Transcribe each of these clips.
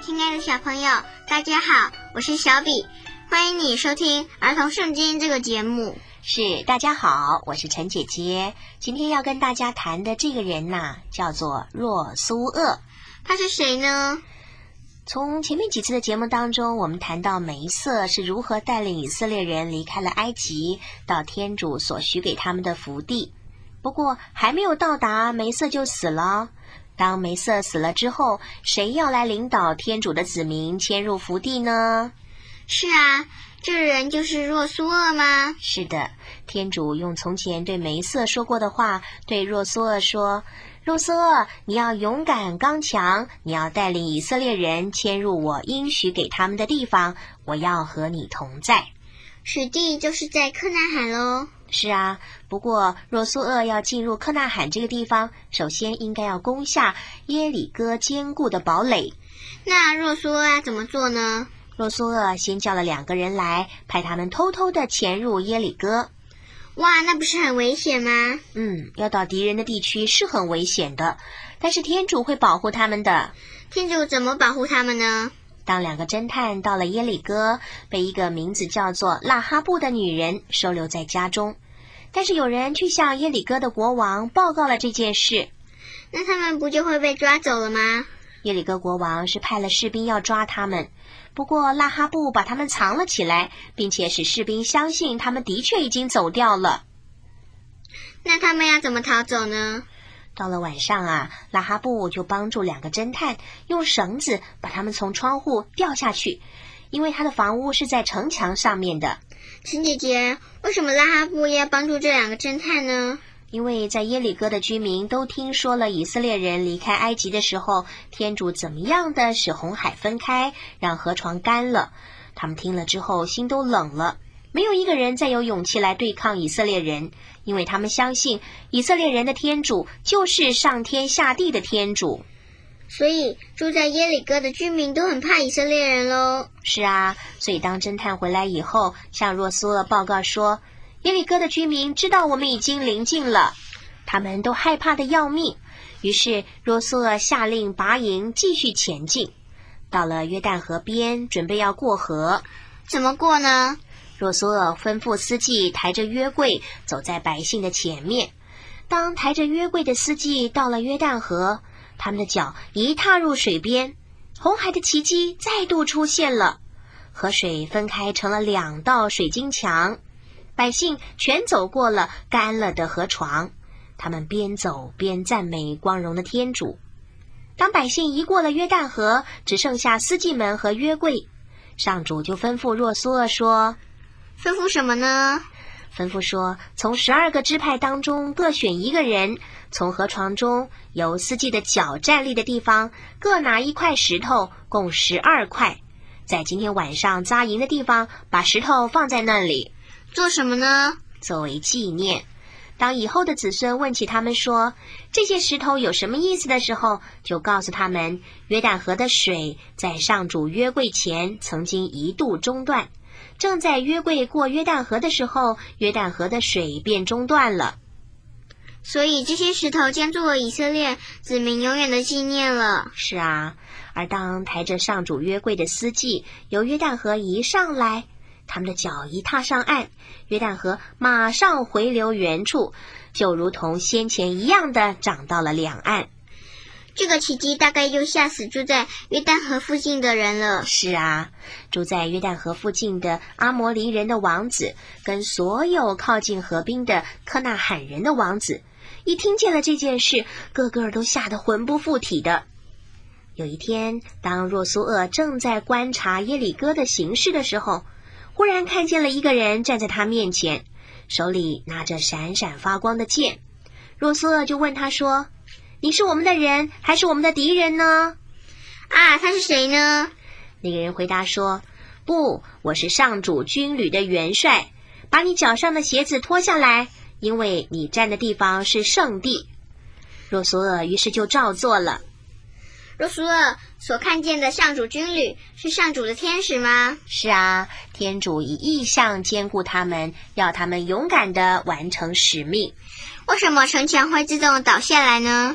亲爱的小朋友，大家好，我是小比，欢迎你收听儿童圣经这个节目。 是，大家好，我是陈姐姐。今天要跟大家谈的这个人叫做若苏厄。 他是谁呢？ 从前面几次的节目当中，我们谈到梅瑟是如何带领以色列人离开了埃及，到天主所许给他们的福地。不过还没有到达，梅瑟就死了。当梅瑟死了之后，谁要来领导天主的子民迁入福地呢？ 是啊，这个人就是若苏厄吗？ 是的，天主用从前对梅瑟说过的话，对若苏厄说：若苏厄，你要勇敢刚强，你要带领以色列人迁入我应许给他们的地方，我要和你同在。 许地就是在克纳罕咯。 是啊，不过若苏厄要进入克纳罕这个地方，首先应该要攻下耶里哥坚固的堡垒。 那若苏厄要怎么做呢？ 若苏厄先叫了2个人来，派他们偷偷的潜入耶里哥。 哇，那不是很危险吗？ 要到敌人的地区是很危险的，但是天主会保护他们的。 天主怎么保护他们呢？ 当2个侦探到了耶里哥，被一个名字叫做拉哈布的女人收留在家中。但是有人去向耶里哥的国王报告了这件事。 那他们不就会被抓走了吗？ 耶里哥国王是派了士兵要抓他们，不过拉哈布把他们藏了起来，并且使士兵相信他们的确已经走掉了。 那他们要怎么逃走呢？ 到了晚上拉哈布就帮助2个侦探用绳子把他们从窗户掉下去，因为他的房屋是在城墙上面的。 陈姐姐，为什么拉哈布要帮助这2个侦探呢？ 因为在耶里哥的居民都听说了以色列人离开埃及的时候，天主怎么样的使红海分开，让河床干了。他们听了之后心都冷了，没有一个人再有勇气来对抗以色列人，因为他们相信以色列人的天主就是上天下地的天主。 所以住在耶里哥的居民都很怕以色列人咯。 是啊，所以当侦探回来以后，向若苏厄报告说，耶里哥的居民知道我们已经临近了，他们都害怕的要命。于是若苏厄下令拔营继续前进，到了约旦河边，准备要过河。 怎么过呢？ 若苏厄吩咐司机抬着约柜走在百姓的前面。当抬着约柜的司机到了约旦河，他们的脚一踏入水边，红海的奇迹再度出现了，河水分开成了2道水晶墙，百姓全走过了干了的河床，他们边走边赞美光荣的天主。当百姓一过了约旦河，只剩下司祭们和约柜，上主就吩咐若苏厄说， 吩咐什么呢？ 吩咐说，从12个支派当中各选1个人，从河床中由司祭的脚站立的地方各拿1块石头，共12块，在今天晚上扎营的地方把石头放在那里。 做什么呢？ 作为纪念。当以后的子孙问起他们说，这些石头有什么意思的时候，就告诉他们，约旦河的水在上主约柜前曾经一度中断，正在约柜过约旦河的时候，约旦河的水便中断了。 所以这些石头将作为以色列子民永远的纪念了。 是啊，而当抬着上主约柜的司祭由约旦河移上来，他们的脚一踏上岸，约旦河马上回流原处，就如同先前一样的涨到了两岸。 这个奇迹大概又吓死住在约旦河附近的人了。 是啊，住在约旦河附近的阿摩黎人的王子，跟所有靠近河滨的科纳罕人的王子，一听见了这件事，个个都吓得魂不附体的。有一天，当若苏厄正在观察耶里哥的形势的时候，忽然看见了一个人站在他面前，手里拿着闪闪发光的剑。若苏厄就问他说，你是我们的人还是我们的敌人呢？ 他是谁呢？ 那个人回答说，不，我是上主军旅的元帅，把你脚上的鞋子脱下来，因为你站的地方是圣地。若苏厄于是就照做了。 若苏厄所看见的上主军旅是上主的天使吗？ 是啊，天主以异象兼顾他们，要他们勇敢地完成使命。 为什么城墙会自动倒下来呢？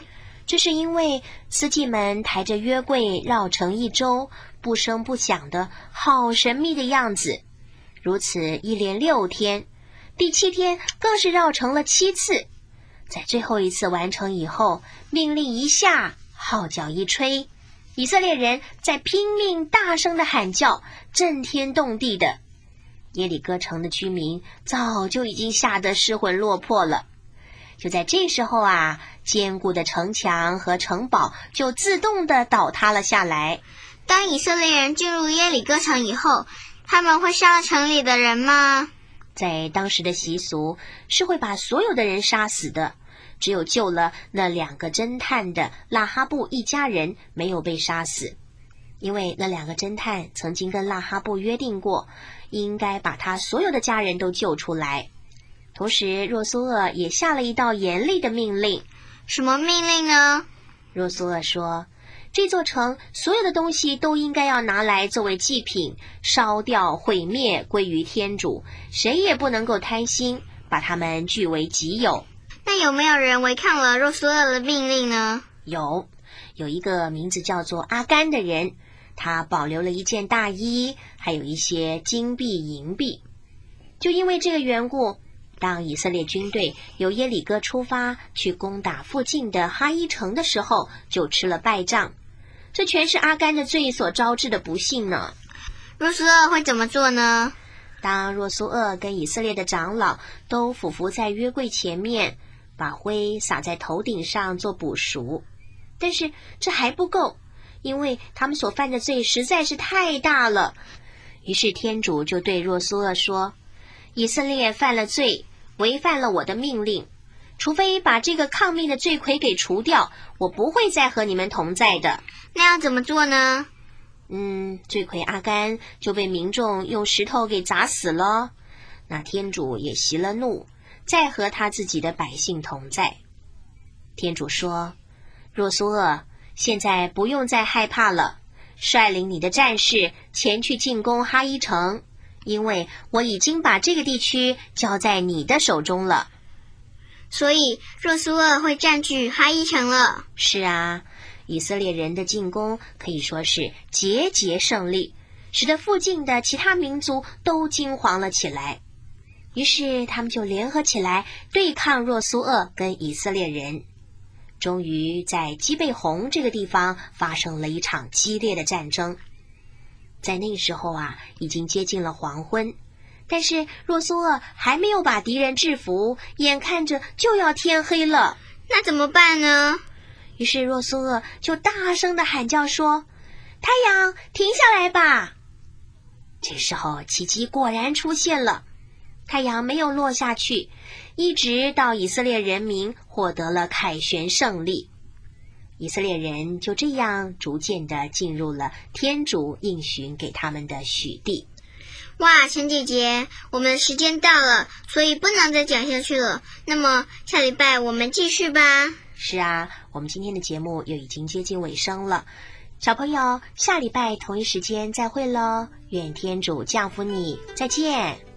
这是因为司祭们抬着约柜绕城一周，不声不响的，好神秘的样子。如此一连6天，第7天更是绕城了7次。在最后一次完成以后，命令一下，号角一吹，以色列人在拼命大声的喊叫，震天动地的。耶利哥城的居民早就已经吓得失魂落魄了。就在这时候啊，坚固的城墙和城堡就自动地倒塌了下来。 当以色列人进入耶利哥城以后，他们会杀了城里的人吗？ 在当时的习俗是会把所有的人杀死的，只有救了那2个侦探的拉哈布一家人没有被杀死，因为那2个侦探曾经跟拉哈布约定过，应该把他所有的家人都救出来。同时若苏厄也下了一道严厉的命令。 什么命令呢？ 若苏厄说，这座城所有的东西都应该要拿来作为祭品，烧掉毁灭，归于天主，谁也不能够贪心，把他们据为己有。 那有没有人违抗了若苏厄的命令呢？ 有一个名字叫做阿甘的人，他保留了一件大衣，还有一些金币银币。就因为这个缘故，当以色列军队由耶利哥出发去攻打附近的哈伊城的时候，就吃了败仗。这全是阿甘的罪所招致的不幸呢。 若苏厄会怎么做呢？ 当若苏厄跟以色列的长老都俯伏在约柜前面，把灰撒在头顶上做补赎，但是这还不够，因为他们所犯的罪实在是太大了。于是天主就对若苏厄说，以色列犯了罪，违反了我的命令，除非把这个抗命的罪魁给除掉，我不会再和你们同在的。 那要怎么做呢？ 罪魁阿甘就被民众用石头给砸死了。那天主也息了怒，再和他自己的百姓同在。天主说，若苏厄，现在不用再害怕了，率领你的战士前去进攻哈伊城，因为我已经把这个地区交在你的手中了。 所以若苏厄会占据哈伊城了。 是啊，以色列人的进攻可以说是节节胜利，使得附近的其他民族都惊惶了起来。于是他们就联合起来对抗若苏厄跟以色列人。终于在基贝红这个地方发生了一场激烈的战争。在那时候啊，已经接近了黄昏，但是若苏厄还没有把敌人制服，眼看着就要天黑了。 那怎么办呢？ 于是若苏厄就大声地喊叫说，太阳停下来吧。这时候奇迹果然出现了，太阳没有落下去，一直到以色列人民获得了凯旋胜利。以色列人就这样逐渐地进入了天主应许给他们的许地。 哇，陈姐姐，我们的时间到了，所以不能再讲下去了。那么下礼拜我们继续吧。 是啊，我们今天的节目又已经接近尾声了。小朋友，下礼拜同一时间再会咯，愿天主降福你，再见。